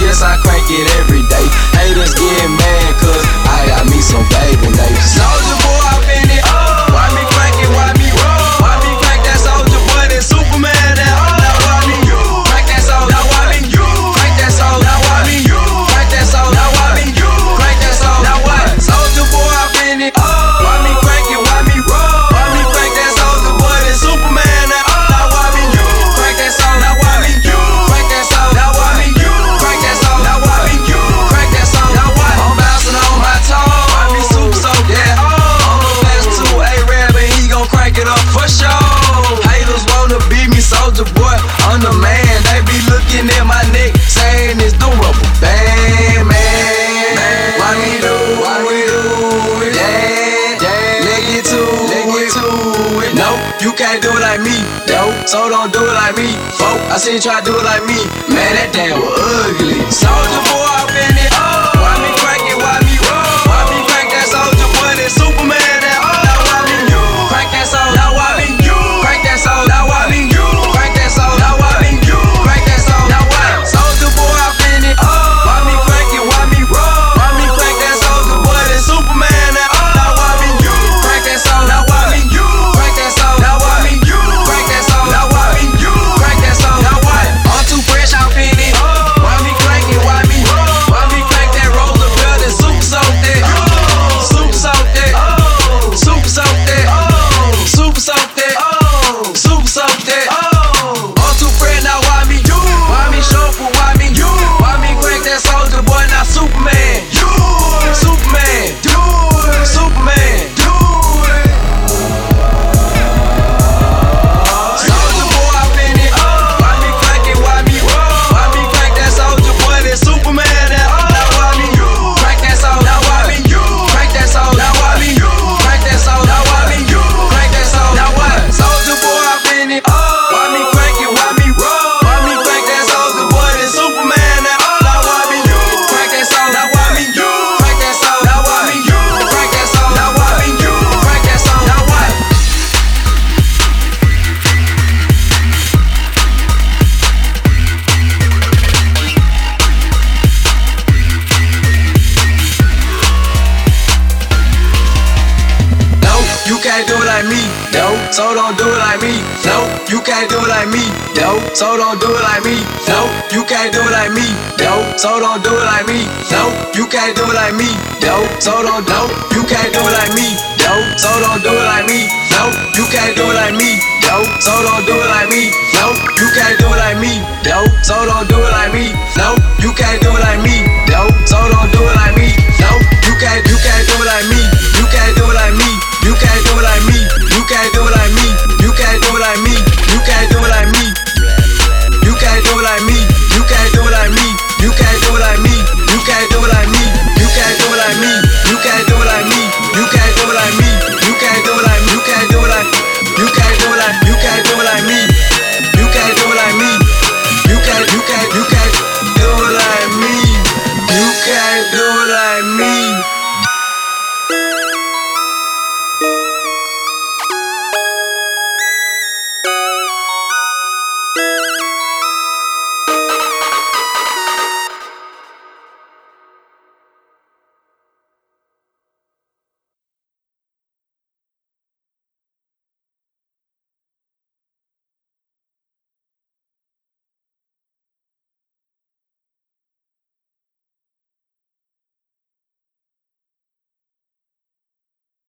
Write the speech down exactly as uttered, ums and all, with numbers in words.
yes, I crank it every day. Haters get mad cause I got me some baby names. Soulja Boy, I been it. Why me crank it, why me roll? Why me crank that Soulja Boy, that Superman, that all? Now why me you? Crank that soul, now why me you? Crank that soul, now why me you? Crank that soul, now why me you? Crank that soul, now what? Soulja Boy, I been it. Why me crank it, why me roll? Why me crank that Soulja Boy, that Superman, that all? Now why me you? Crank that soul, now why me you? Crank that soul, now why me you? Crank that soul, now why me you? Crank that soul, now what? I'm bouncing on my toes. Why me super so yeah? I'm the best two A-Rab and he gon' crank it up for sure. Haters wanna beat me, Soulja Boy, I'm the man. They be looking at my neck, saying it's the rubber band, man. Why me do? Why we do it? Yeah, yeah. Let get to, let get to it. No, you can't do it like me, yo. So don't do it like me, folk. I seen you try to do it like me, man. That damn was ugly. Soulja Boy, I been it. Why me crank it? Why me roll? Why me crank that Soulja Boy, that Superman, that all? Now why me you? Crank that soul. Now why me you? Crank that soul. Now why me you? Crank that soul. Now why me you? Crank that soul. Now what? Soulja Boy, I been it. Why me crank it? Why me roll? Why me crank that Soulja Boy, that Superman, that all? Now why me you? Crank that soul. Now why me you? Crank that soul. Now why me you? Crank that soul. Now why me you? Crank that soul. Now what? I'm too fresh, I'm in it. Why me crank it? Why me roll? Why me crank that Roosevelt and super soaked it? Super soaked it. Super soaked it. Super soaked it. Super soaked it. I'm too fresh now. Why me you? Why me shuffle? Why me you? Why me crank that Soulja Boy? Now Superman. You. Superman. Do it. Superman. Do it. Soulja Boy, I been it. Why me crank it? Why me roll? Why me crank that Soulja Boy? That Superman. That all? Now why me you? Crank that soul. Now why me you? Crank that soul. Now why me you? Crank that soul. Now why me you? Crank that soul. Now what? Soulja Boy, I been it. Why me crank it? Why me roll? Why me crank that Soulja Boy? That Superman. That all? Now why me you? Crank that soul. Now why me you? Crank that soul. Now why me you? Crank that soul. Now why me you? Crank that soul. Now what? No, you can't do it like me, no. So don't do it like me, no. You can't do it like me, no. So don't do it like me, no. You can't do it like me, no. So don't do it like me, no. You can't do it like me, no. So don't no. You can't do it like me, no. So don't do it like me, no. You can't do it like me, no. So don't do it like me, no. You can't do it like me, no. So don't do it like me, no. You can't do it like me, no. So don't do it like me, no. You can't you can't do it like me. You can't do it like me. You can't do it like me. You can't do it like me.